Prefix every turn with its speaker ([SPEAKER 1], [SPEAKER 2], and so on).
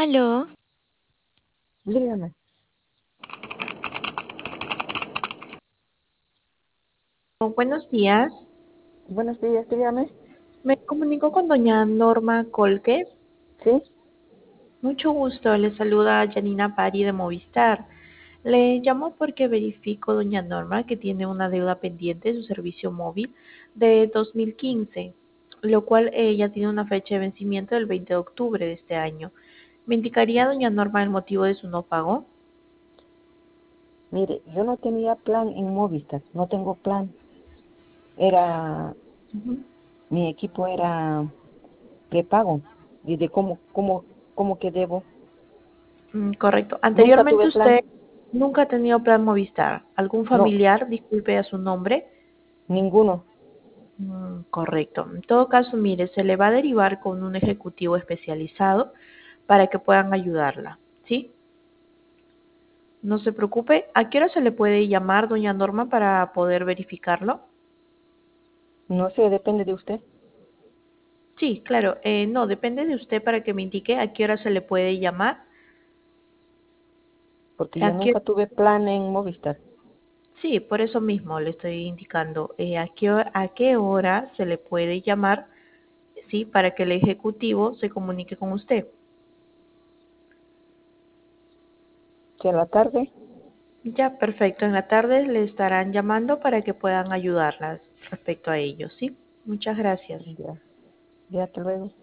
[SPEAKER 1] Aló,
[SPEAKER 2] Dígame.
[SPEAKER 3] Buenos días.
[SPEAKER 2] Buenos días, dígame.
[SPEAKER 3] Me comunico con doña Norma Colque.
[SPEAKER 2] Sí,
[SPEAKER 3] Mucho gusto. Le saluda Janina Pari de Movistar. Le llamo porque verifico, doña Norma, que tiene una deuda pendiente de su servicio móvil de 2015, lo cual ella tiene una fecha de vencimiento del 20 de octubre de este año. ¿Me indicaría, doña Norma, el motivo de su no pago?
[SPEAKER 2] mire, yo no tenía plan en Movistar, no tengo plan. Era,
[SPEAKER 3] Ujú.
[SPEAKER 2] mi equipo era prepago. Y de cómo que debo.
[SPEAKER 3] Correcto.
[SPEAKER 2] Nunca
[SPEAKER 3] Anteriormente
[SPEAKER 2] tuve plan,
[SPEAKER 3] usted nunca ha tenido plan Movistar. ¿Algún
[SPEAKER 2] no,
[SPEAKER 3] familiar, disculpe a su nombre?
[SPEAKER 2] ninguno.
[SPEAKER 3] Correcto. En todo caso, mire, se le va a derivar con un ejecutivo especializado para que puedan ayudarla, ¿sí? No se preocupe. ¿A qué hora se le puede llamar, doña Norma, para poder verificarlo?
[SPEAKER 2] No sé, depende de usted,
[SPEAKER 3] Sí, claro. No, depende de usted para que me indique a qué hora se le puede llamar.
[SPEAKER 2] porque yo
[SPEAKER 3] ¿A qué?
[SPEAKER 2] nunca tuve plan en Movistar.
[SPEAKER 3] Sí, por eso mismo le estoy indicando a qué hora se le puede llamar, ¿sí? Para que el ejecutivo se comunique con usted.
[SPEAKER 2] Si a la tarde,
[SPEAKER 3] Ya, perfecto. En la tarde le estarán llamando para que puedan ayudarlas respecto a ello, ¿sí? Muchas gracias.
[SPEAKER 2] ya, ya, hasta luego.